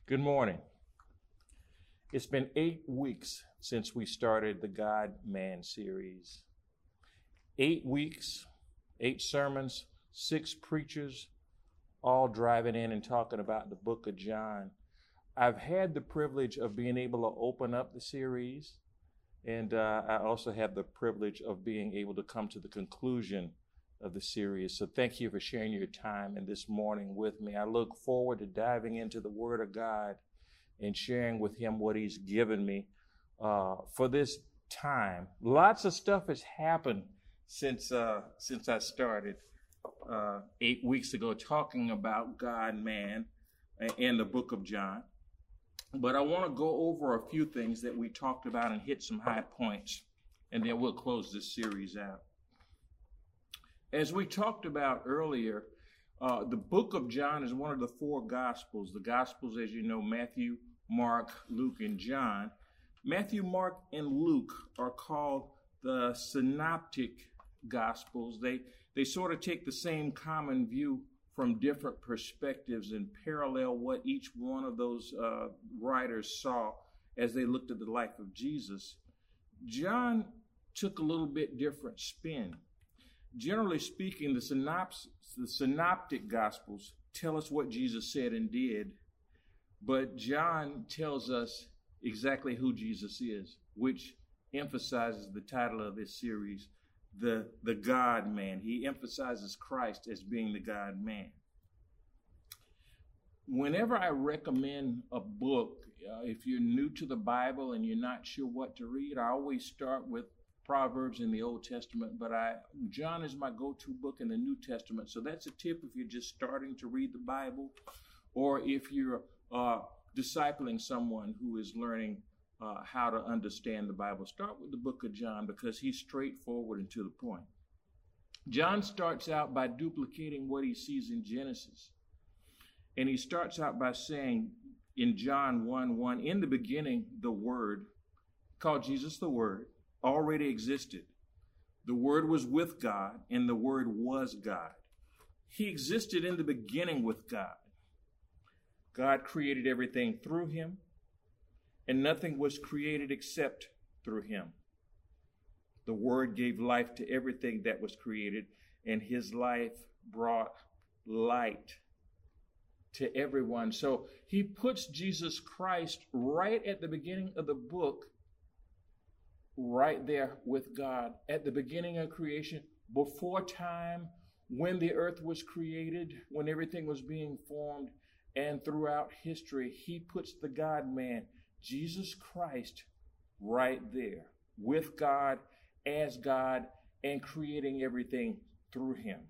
Good morning. It's been 8 weeks since we started the God-Man series. 8 weeks, 8 sermons, 6 preachers, all driving in and talking about the book of John. I've had the privilege of being able to open up the series, and I also have the privilege of being able to come to the conclusion of the series. So thank you for sharing your time and this morning with me. I look forward to diving into the Word of God and sharing with Him what He's given me for this time. Lots of stuff has happened since I started 8 weeks ago talking about God, man, and the book of John. But I want to go over a few things that we talked about and hit some high points, and then we'll close this series out. As we talked about earlier, the book of John is one of the 4 Gospels. The Gospels, as you know, Matthew, Mark, Luke, and John. Matthew, Mark, and Luke are called the Synoptic Gospels. They sort of take the same common view from different perspectives and parallel what each one of those writers saw as they looked at the life of Jesus. John took a little bit different spin. Generally speaking, the synoptic Gospels tell us what Jesus said and did, but John tells us exactly who Jesus is, which emphasizes the title of this series, the God-Man. He emphasizes Christ as being the God-Man. Whenever I recommend a book, if you're new to the Bible and you're not sure what to read, I always start with Proverbs in the Old Testament, but John is my go-to book in the New Testament. So that's a tip if you're just starting to read the Bible, or if you're discipling someone who is learning how to understand the Bible. Start with the book of John because he's straightforward and to the point. John starts out by duplicating what he sees in Genesis. And he starts out by saying in John 1:1, in the beginning, the Word, called Jesus the Word, already existed. The Word was with God, and the Word was God. He existed in the beginning with God. God created everything through him, and nothing was created except through him. The Word gave life to everything that was created, and his life brought light to everyone. So he puts Jesus Christ right at the beginning of the book, right there with God at the beginning of creation, before time, when the earth was created, when everything was being formed, and throughout history. He puts the God-Man, Jesus Christ, right there with God, as God, and creating everything through him.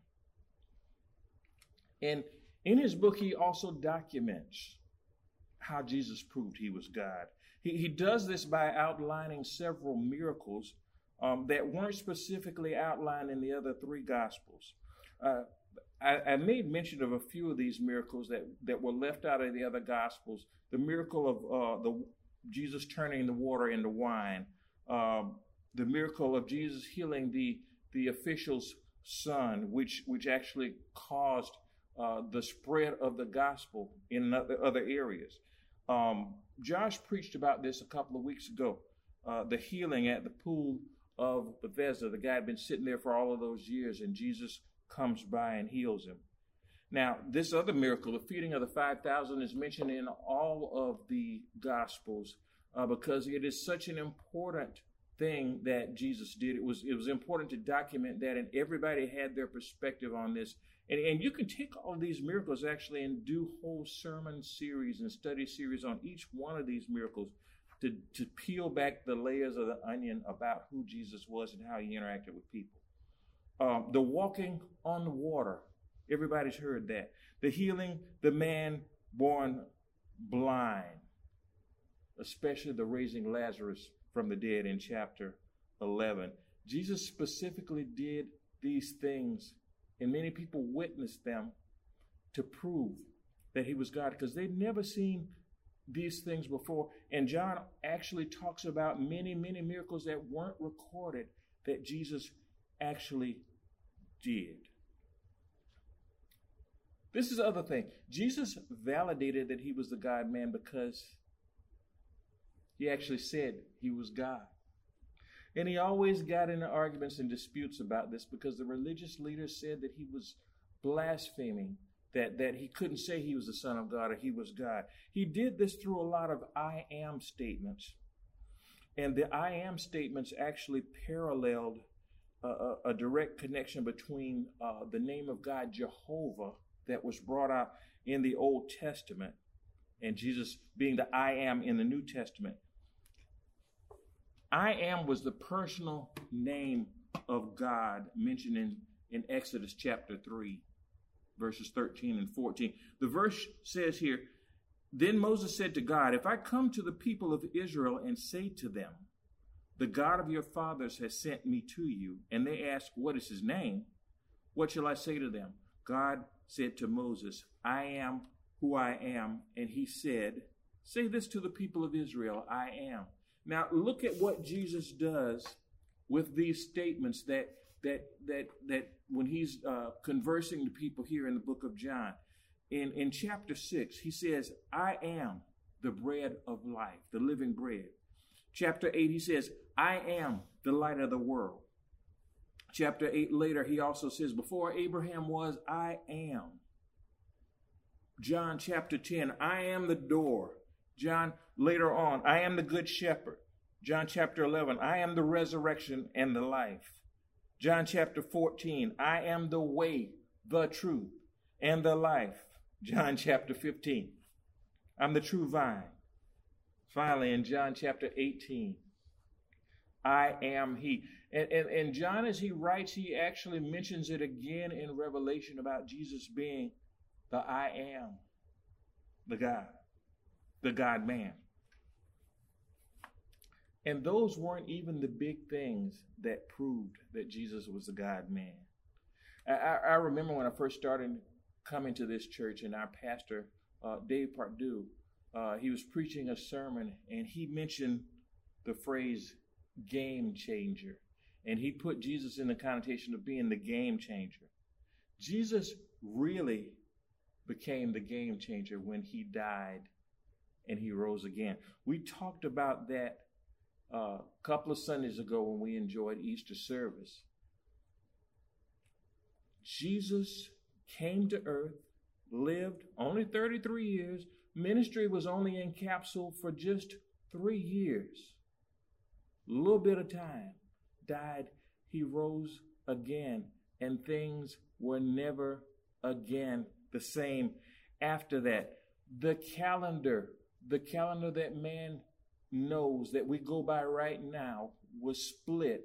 And in his book, he also documents how Jesus proved he was God. He does this by outlining several miracles that weren't specifically outlined in the other 3 Gospels. I made mention of a few of these miracles that were left out of the other Gospels. The miracle of Jesus turning the water into wine. The miracle of Jesus healing the official's son, which actually caused the spread of the gospel in other areas. Josh preached about this a couple of weeks ago, the healing at the pool of Bethesda. The guy had been sitting there for all of those years, and Jesus comes by and heals him. Now, this other miracle, the feeding of the 5,000, is mentioned in all of the Gospels because it is such an important thing that Jesus did. It was important to document that, and everybody had their perspective on this. And you can take all of these miracles actually and do whole sermon series and study series on each one of these miracles to peel back the layers of the onion about who Jesus was and how he interacted with people. The walking on the water, everybody's heard that. The healing the man born blind, especially the raising Lazarus from the dead in chapter 11. Jesus specifically did these things, and many people witnessed them to prove that he was God because they'd never seen these things before. And John actually talks about many, many miracles that weren't recorded that Jesus actually did. This is the other thing. Jesus validated that he was the God-man because he actually said he was God. And he always got into arguments and disputes about this because the religious leaders said that he was blaspheming, that he couldn't say he was the Son of God or he was God. He did this through a lot of I am statements. And the I am statements actually paralleled a direct connection between the name of God, Jehovah, that was brought out in the Old Testament, and Jesus being the I am in the New Testament. I am was the personal name of God mentioned in Exodus chapter 3, verses 13 and 14. The verse says here, "Then Moses said to God, if I come to the people of Israel and say to them, the God of your fathers has sent me to you, and they ask, what is his name? What shall I say to them?" God said to Moses, I am who I am. And he said, say this to the people of Israel, I am. Now look at what Jesus does with these statements that when he's conversing to people here in the book of John. In chapter 6, he says, I am the bread of life, the living bread. Chapter 8, he says, I am the light of the world. Chapter 8 later, he also says, before Abraham was, I am. John chapter 10, I am the door. John later on, I am the good shepherd. John chapter 11, I am the resurrection and the life. John chapter 14, I am the way, the truth, and the life. John chapter 15, I'm the true vine. Finally, in John chapter 18, I am he. And John, as he writes, he actually mentions it again in Revelation about Jesus being the I am, the God-man. And those weren't even the big things that proved that Jesus was the God-man. I remember when I first started coming to this church, and our pastor, Dave Pardue, he was preaching a sermon, and he mentioned the phrase game changer. And he put Jesus in the connotation of being the game changer. Jesus really became the game changer when he died and he rose again. We talked about that a couple of Sundays ago when we enjoyed Easter service. Jesus came to earth, lived only 33 years. Ministry was only encapsulated for just 3 years. A little bit of time. Died. He rose again. And things were never again the same after that. The calendar that man knows that we go by right now was split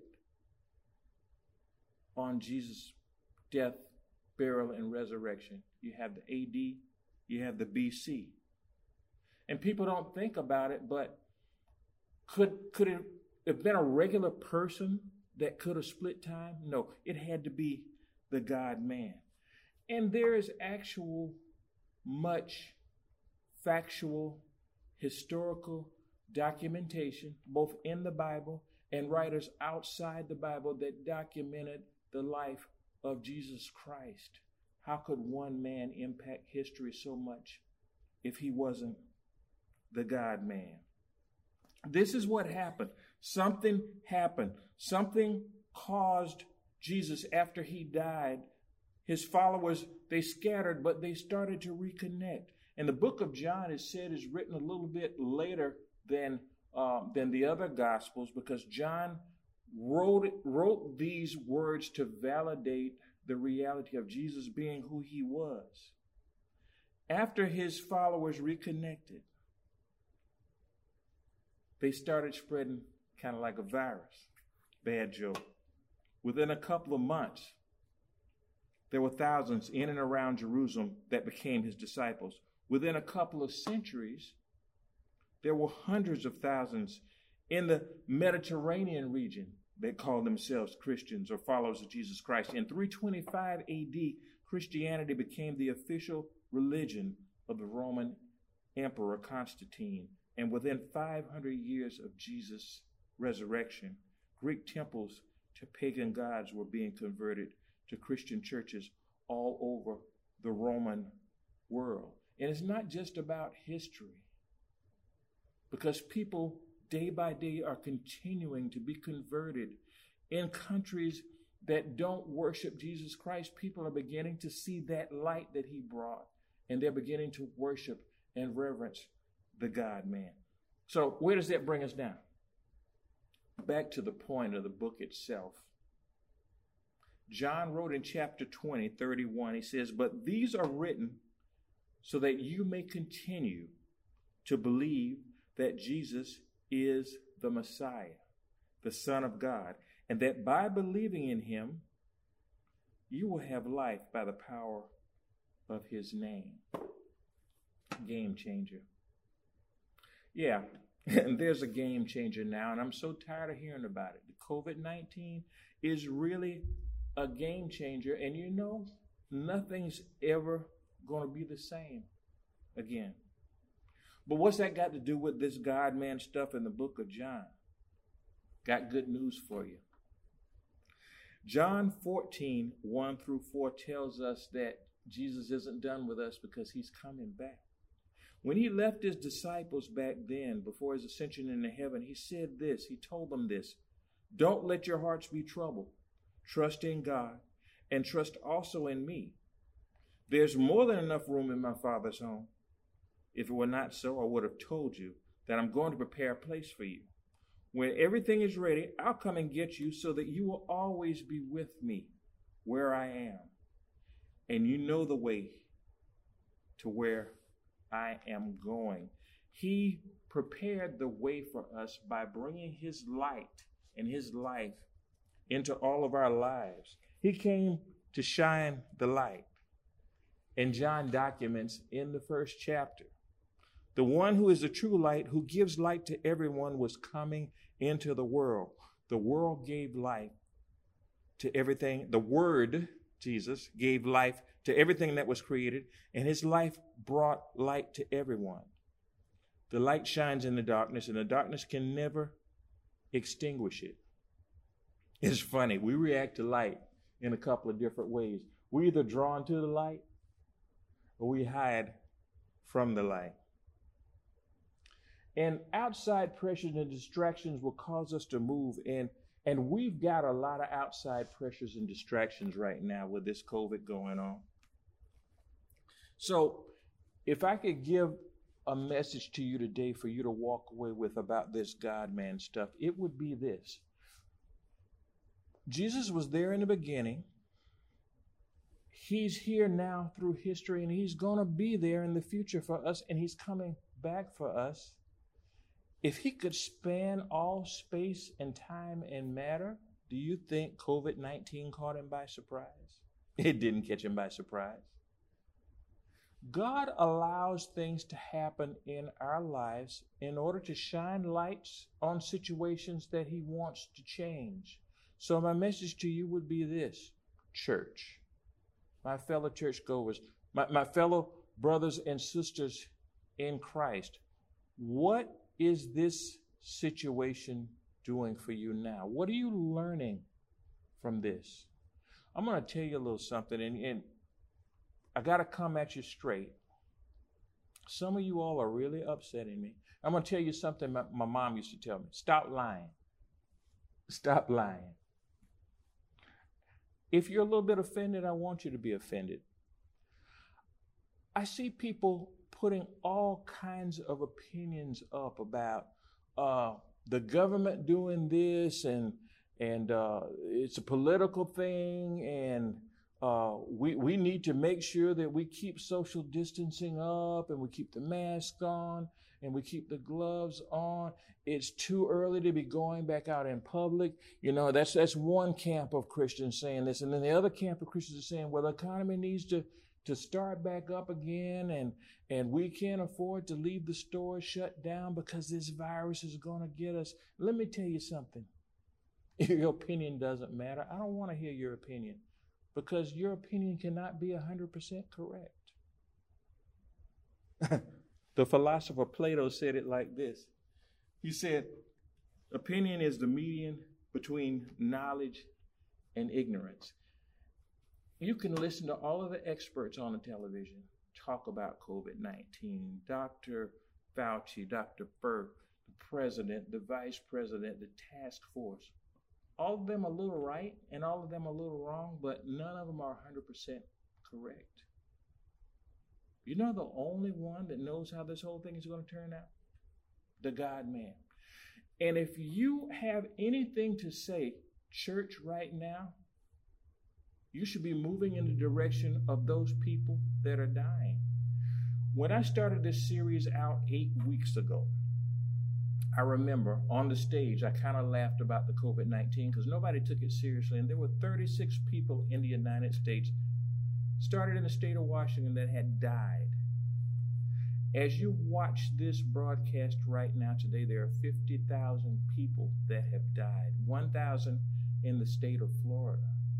on Jesus' death, burial, and resurrection. You have the AD, you have the BC. And people don't think about it, but could it have been a regular person that could have split time? No, it had to be the God-man. And there is actual much factual, historical documentation, both in the Bible and writers outside the Bible, that documented the life of Jesus Christ. How could one man impact history so much if he wasn't the God-man? This is what happened. Something happened. Something caused Jesus after he died. His followers, they scattered, but they started to reconnect. And the book of John is said is written a little bit later than the other Gospels, because John wrote these words to validate the reality of Jesus being who he was. After his followers reconnected, they started spreading kind of like a virus. Bad joke. Within a couple of months, there were thousands in and around Jerusalem that became his disciples. Within a couple of centuries, there were hundreds of thousands in the Mediterranean region that called themselves Christians or followers of Jesus Christ. In 325 AD, Christianity became the official religion of the Roman Emperor Constantine. And within 500 years of Jesus' resurrection, Greek temples to pagan gods were being converted to Christian churches all over the Roman world. And it's not just about history, because people day by day are continuing to be converted. In countries that don't worship Jesus Christ, people are beginning to see that light that he brought, and they're beginning to worship and reverence the God-man. So where does that bring us now? Back to the point of the book itself. John wrote in chapter 20, 31, he says, "But these are written so that you may continue to believe that Jesus is the Messiah, the Son of God, and that by believing in him, you will have life by the power of his name." Game changer. Yeah, and there's a game changer now, and I'm so tired of hearing about it. The COVID-19 is really a game changer, and you know, nothing's ever going to be the same again. But what's that got to do with this God-man stuff in the book of John? Got good news for you. John 14, 1 through 4 tells us that Jesus isn't done with us because he's coming back. When he left his disciples back then, before his ascension into heaven, he said this, he told them this: "Don't let your hearts be troubled. Trust in God and trust also in me. There's more than enough room in my Father's home. If it were not so, I would have told you that I'm going to prepare a place for you. When everything is ready, I'll come and get you so that you will always be with me where I am. And you know the way to where I am going." He prepared the way for us by bringing his light and his life into all of our lives. He came to shine the light. And John documents in the first chapter, the one who is the true light, who gives light to everyone, was coming into the world. The world gave life to everything. The Word, Jesus, gave life to everything that was created, and his life brought light to everyone. The light shines in the darkness, and the darkness can never extinguish it. It's funny, we react to light in a couple of different ways. We're either drawn to the light or we hide from the light. And outside pressures and distractions will cause us to move in. And we've got a lot of outside pressures and distractions right now with this COVID going on. So if I could give a message to you today for you to walk away with about this God-man stuff, it would be this. Jesus was there in the beginning. He's here now through history, and he's going to be there in the future for us, and he's coming back for us. If he could span all space and time and matter, do you think COVID-19 caught him by surprise? It didn't catch him by surprise. God allows things to happen in our lives in order to shine lights on situations that he wants to change. So my message to you would be this: church, my fellow churchgoers, my fellow brothers and sisters in Christ, what is this situation doing for you now? What are you learning from this? I'm going to tell you a little something, and I got to come at you straight. Some of you all are really upsetting me. I'm going to tell you something my mom used to tell me. Stop lying. Stop lying. If you're a little bit offended, I want you to be offended. I see people putting all kinds of opinions up about the government doing this, and it's a political thing, and we need to make sure that we keep social distancing up, and we keep the mask on, and we keep the gloves on. It's too early to be going back out in public. You know, that's one camp of Christians saying this. And then the other camp of Christians are saying, well, the economy needs to start back up again, and we can't afford to leave the stores shut down because this virus is going to get us. Let me tell you something. Your opinion doesn't matter. I don't want to hear your opinion, because your opinion cannot be 100% correct. The philosopher Plato said it like this. He said, opinion is the median between knowledge and ignorance. You can listen to all of the experts on the television talk about COVID-19. Dr. Fauci, Dr. Birx, the president, the vice president, the task force. All of them are a little right and all of them are a little wrong, but none of them are 100% correct. You know the only one that knows how this whole thing is going to turn out? The God-man. And if you have anything to say, church, right now, you should be moving in the direction of those people that are dying. When I started this series out 8 weeks ago, I remember on the stage, I kind of laughed about the COVID-19 because nobody took it seriously. And there were 36 people in the United States, started in the state of Washington, that had died. As you watch this broadcast right now today, there are 50,000 people that have died, 1,000 in the state of Florida.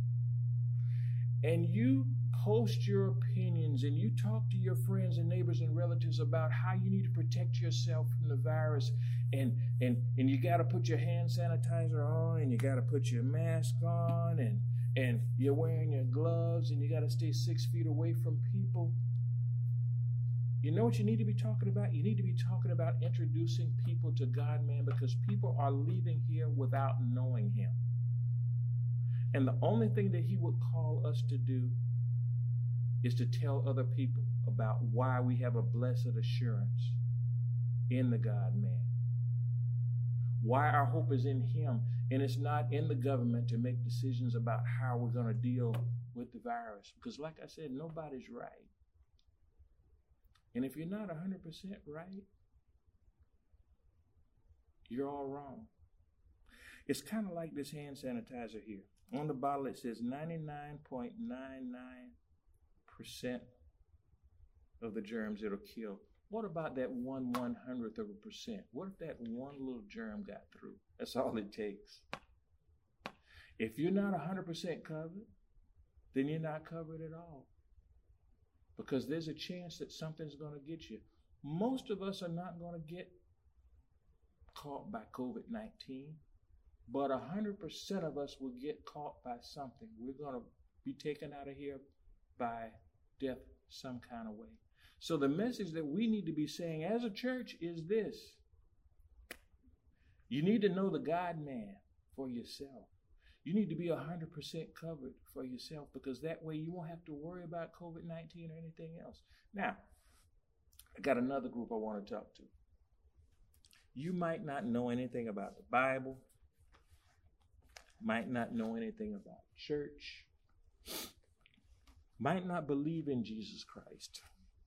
And you post your opinions and you talk to your friends and neighbors and relatives about how you need to protect yourself from the virus, and you got to put your hand sanitizer on, and you got to put your mask on, and you're wearing your gloves, and you got to stay 6 feet away from people. You know what you need to be talking about? You need to be talking about introducing people to God-man, because people are leaving here without knowing him. And the only thing that he would call us to do is to tell other people about why we have a blessed assurance in the God-man. Why our hope is in him, and it's not in the government to make decisions about how we're going to deal with the virus. Because like I said, nobody's right. And if you're not 100% right, you're all wrong. It's kind of like this hand sanitizer here. On the bottle it says 99.99% of the germs it'll kill. What about that 1/100%? What if that one little germ got through? That's all it takes. If you're not 100% covered, then you're not covered at all. Because there's a chance that something's going to get you. Most of us are not going to get caught by COVID-19, but 100% of us will get caught by something. We're going to be taken out of here by death some kind of way. So the message that we need to be saying as a church is this. You need to know the God-man for yourself. You need to be 100% covered for yourself, because that way you won't have to worry about COVID-19 or anything else. Now, I got another group I want to talk to. You might not know anything about the Bible, might not know anything about church, might not believe in Jesus Christ,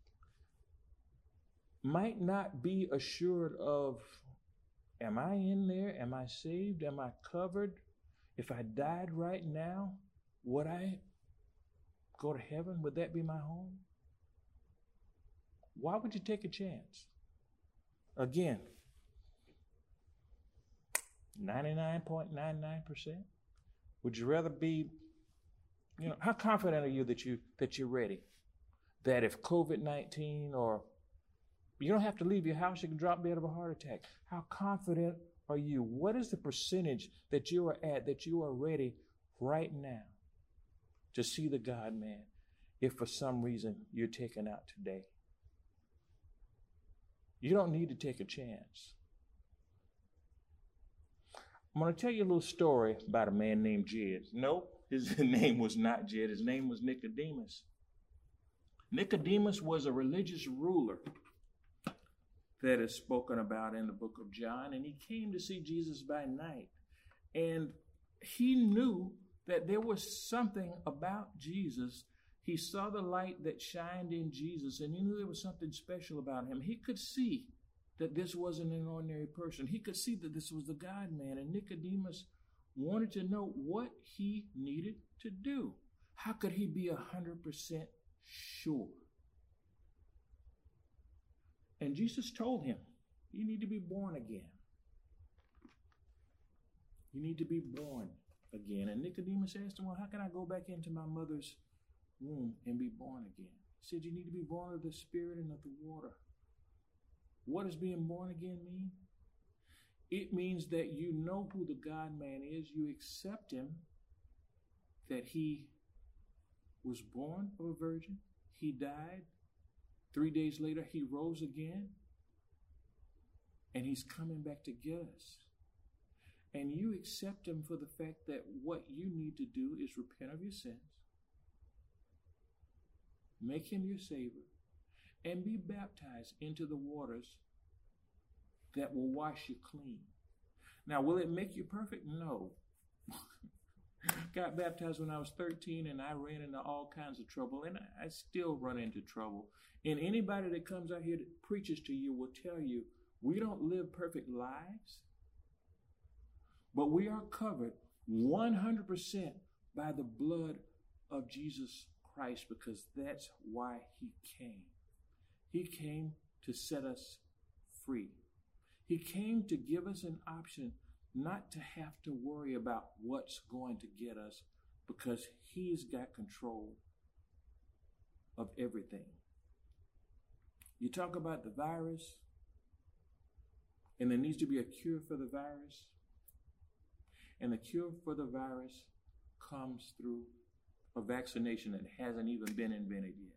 might not be assured of, am I in there? Am I saved? Am I covered? If I died right now, would I go to heaven? Would that be my home? Why would you take a chance? Again, 99.99%? Would you rather be, how confident are you that you're ready? That if COVID-19, or you don't have to leave your house, you can drop dead of a heart attack. How confident are you? What is the percentage that you are at, that you are ready right now to see the God-man if for some reason you're taken out today? You don't need to take a chance. I'm going to tell you a little story about a man named Jed. Nope, his name was not Jed. His name was Nicodemus. Nicodemus was a religious ruler that is spoken about in the book of John, and he came to see Jesus by night. And he knew that there was something about Jesus. He saw the light that shined in Jesus, and he knew there was something special about him. He could see that this wasn't an ordinary person. He could see that this was the God-man, and Nicodemus wanted to know what he needed to do. How could he be 100% sure? And Jesus told him, you need to be born again. You need to be born again. And Nicodemus asked him, well, how can I go back into my mother's womb and be born again? He said, you need to be born of the Spirit and of the water. What does being born again mean? It means that you know who the God-man is. You accept him, that he was born of a virgin. He died. 3 days later, he rose again. And he's coming back to get us. And you accept him for the fact that what you need to do is repent of your sins, make him your Savior, and be baptized into the waters that will wash you clean. Now, will it make you perfect? No. Got baptized when I was 13, and I ran into all kinds of trouble, and I still run into trouble. And anybody that comes out here that preaches to you will tell you, we don't live perfect lives, but we are covered 100% by the blood of Jesus Christ, because that's why he came. He came to set us free. He came to give us an option not to have to worry about what's going to get us, because he's got control of everything. You talk about the virus, and there needs to be a cure for the virus. And the cure for the virus comes through a vaccination that hasn't even been invented yet.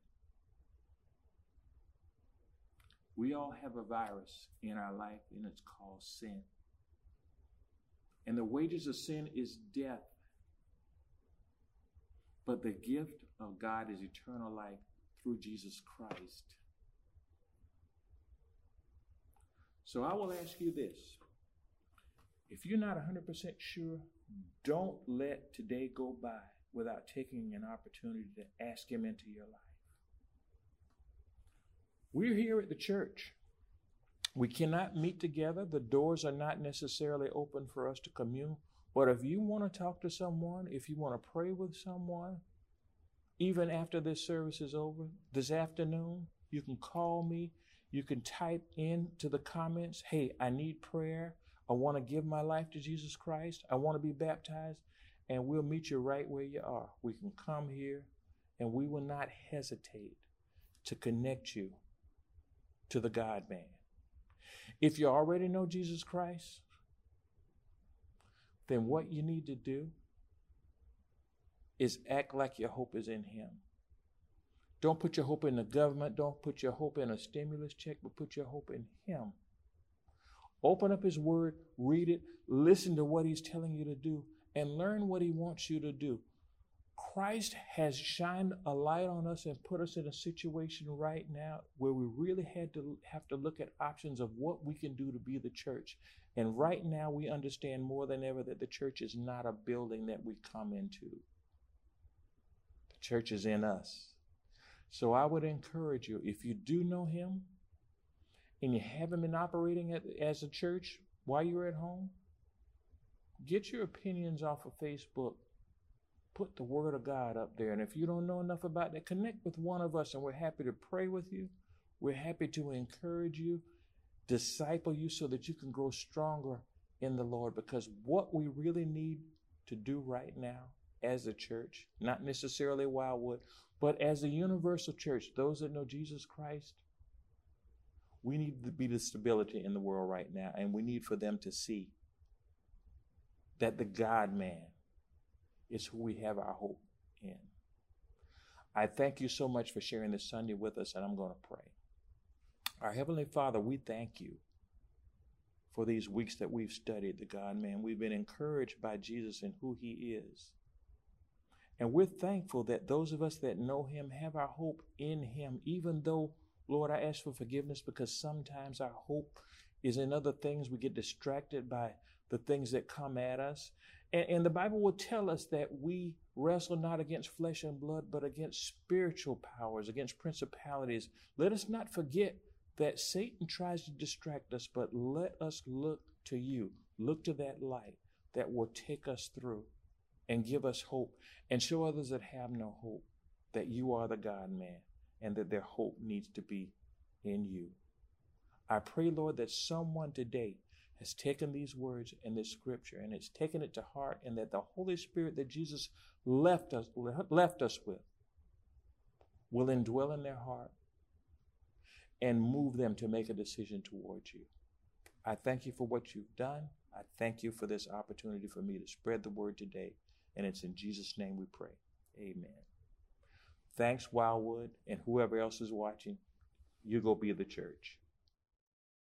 We all have a virus in our life, and it's called sin. And the wages of sin is death. But the gift of God is eternal life through Jesus Christ. So I will ask you this. If you're not 100% sure, don't let today go by without taking an opportunity to ask him into your life. We're here at the church. We cannot meet together. The doors are not necessarily open for us to commune. But if you want to talk to someone, if you want to pray with someone, even after this service is over, this afternoon, you can call me. You can type into the comments, hey, I need prayer. I want to give my life to Jesus Christ. I want to be baptized. And we'll meet you right where you are. We can come here, and we will not hesitate to connect you to the God-man. If you already know Jesus Christ, then what you need to do is act like your hope is in him. Don't put your hope in the government. Don't put your hope in a stimulus check, but put your hope in him. Open up his word, read it, listen to what he's telling you to do, and learn what he wants you to do. Christ has shined a light on us and put us in a situation right now where we really have to look at options of what we can do to be the church. And right now we understand more than ever that the church is not a building that we come into. The church is in us. So I would encourage you, if you do know him and you haven't been operating as a church while you're at home, get your opinions off of Facebook. Put the word of God up there. And if you don't know enough about that, connect with one of us, and we're happy to pray with you. We're happy to encourage you, disciple you so that you can grow stronger in the Lord. Because what we really need to do right now as a church, not necessarily Wildwood, but as a universal church, those that know Jesus Christ, we need to be the stability in the world right now. And we need for them to see that the God-man is who we have our hope in. I thank you so much for sharing this Sunday with us, and I'm going to pray. Our Heavenly Father, we thank you for these weeks that we've studied the God-man. We've been encouraged by Jesus and who he is. And we're thankful that those of us that know him have our hope in him, even though, Lord, I ask for forgiveness because sometimes our hope is in other things. We get distracted by the things that come at us. And the Bible will tell us that we wrestle not against flesh and blood, but against spiritual powers, against principalities. Let us not forget that Satan tries to distract us, but let us look to you. Look to that light that will take us through and give us hope and show others that have no hope that you are the God-man and that their hope needs to be in you. I pray, Lord, that someone today has taken these words and this scripture and it's taken it to heart, and that the Holy Spirit that Jesus left us with will indwell in their heart and move them to make a decision towards you. I thank you for what you've done. I thank you for this opportunity for me to spread the word today. And it's in Jesus' name we pray. Amen. thanks, Wildwood, and whoever else is watching. You go be the church.